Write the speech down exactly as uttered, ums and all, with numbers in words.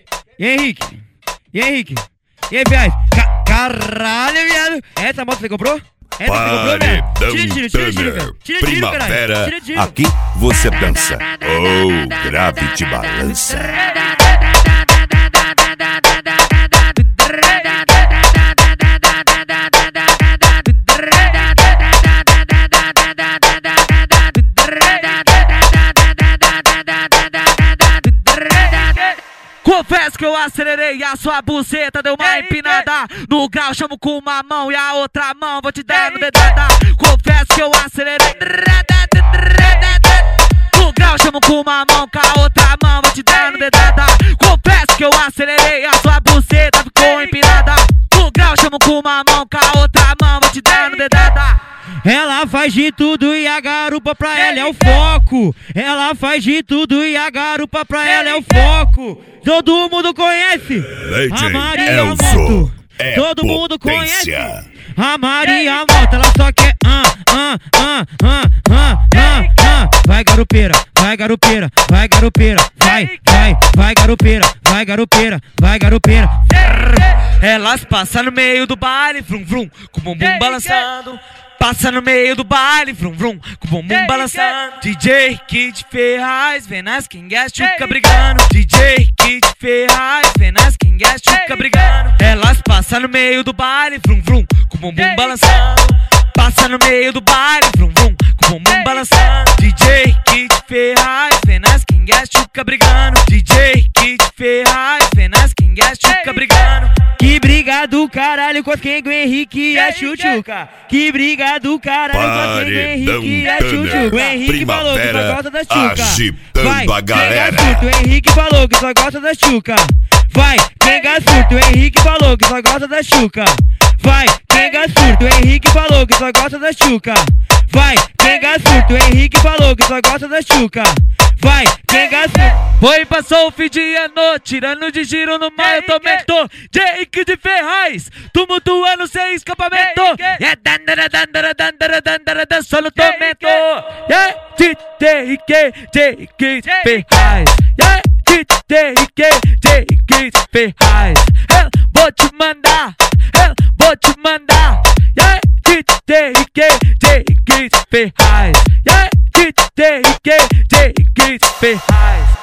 E Henrique? E Henrique? E aí, viado? Ca caralho, viado! Essa moto você comprou? Essa você comprou, velho? Tira, tira, tira, tira, tira, tira, Primavera, tira, tira. aqui você dança. Oh, grave te balança. Confesso que eu acelerei, a sua buceta deu uma empinada. No grau chamo com uma mão e a outra mão vou te dando dedada. Confesso que eu acelerei. No grau chamo com uma mão, com a outra mão vou te dando dedada. Confesso que eu acelerei, a sua buceta ficou empinada. No grau chamo com uma mão, com a outra mão vou te dando dedada. Ela faz de tudo e a garupa pra ela é o foco. Ela faz de tudo e a garupa pra ela é o foco. Todo mundo conhece a Maria Moto. É Todo mundo potência. conhece a Maria Moto. Ela só quer ah, ah, ah, ah, ah, ah, ah. Vai garupeira, vai garupeira, vai garupeira. Vai, vai, vai garupeira, vai garupeira, vai garupeira. Elas passam no meio do baile, vrum vrum, com o bumbum balançando. Passa no meio do baile, vrum vrum, com o bumbum balançando. D J Kid Ferraz, vem nas quingas, chuca brigando. D J Kid Ferraz, vem nas quingas, chuca brigando. Elas passam no meio do baile, vrum vrum, com o bumbum balançando. Passa no meio do baile, vrum vrum, com o bumbum balançando. D J Kid Ferraz, vem nas quingas, chuca brigando. D J Kid Ferraz, vem nas quingas, chuca brigando. Que briga do caralho com quem o Henrique e a Chuchuca. Que briga do caralho com quem o Henrique e a Chuchuca. O Henrique falou que só gosta da Chuca. Vai, a galera. Quem surto, o Henrique falou que só gosta da Chuca. Vai, quem surto, o Henrique falou que só gosta da Chuca. Vai, quem surto, o Henrique falou que só gosta da Chuca. Vai, quem surto, o Henrique falou que só gosta da Chuca. Vai, quem surto. Foi, passou o fim de ano, tirando de giro no mar, eu tomento. Jake de Ferraz, tumultuando sem escapamento. É dandara, dandara, dandara, dandara, dançando no tormento. É Jake, Jake de Ferraz. É Jake, Jake de Ferraz. Eu vou te mandar, eu vou te mandar. É Jake, Jake de Ferraz. É Jake, Jake de Ferraz.